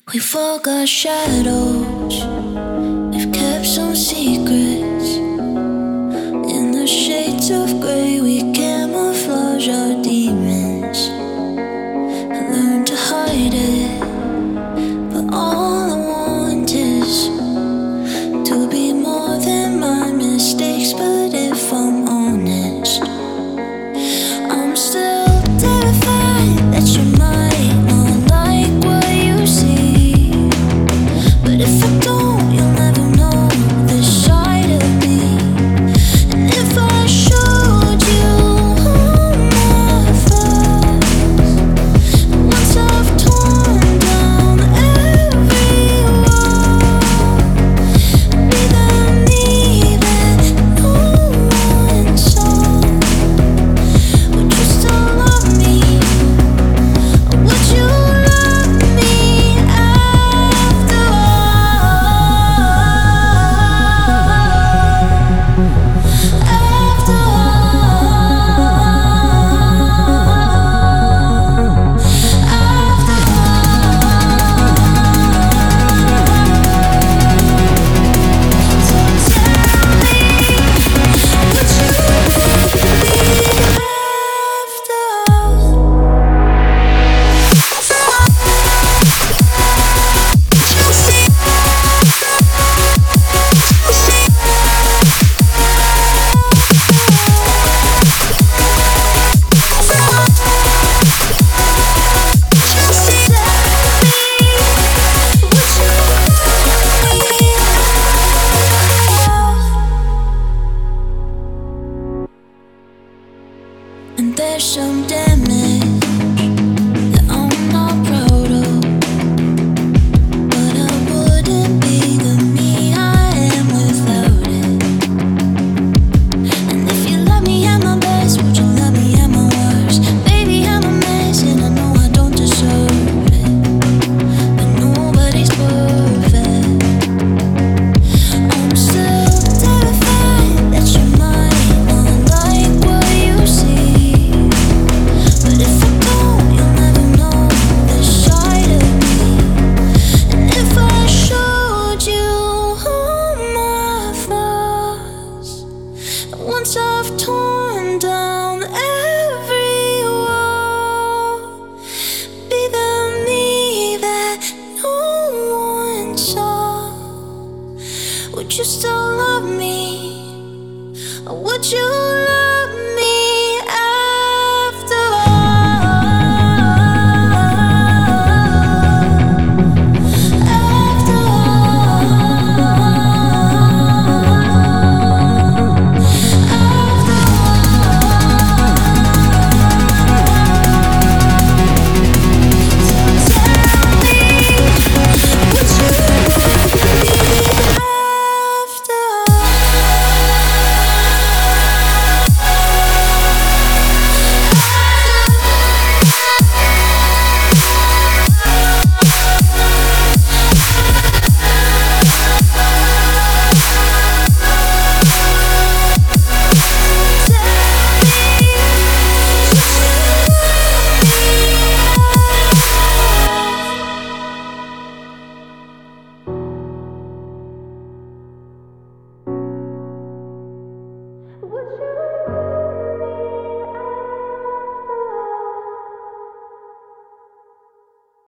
We forgot shadows, we've kept some secrets. In the shades of grey, we camouflage our demons. I learned to hide it, but all I want is to be more than my mistakes. But if I'm honest, I'm still terrified that you might not like what you see. But if I don't, you'll never know this side of me. And if I showed you all my flaws, once I've torn down every wall, be the me that no one saw. Would you still love me? Or would you love me after all? After and there's some damage that I'm not proud of, but I wouldn't be the me I am without it. And if you love me at my best, would you love me at my worst? Baby, I'm a mess and I know I don't deserve it, but nobody's perfect. I'm still terrified that you might not like what you see. But if I don't, you'll never know this side of me. And if I showed you all my flaws, once I've torn down every wall, be the me that no one saw. Would you still love me? Or would you love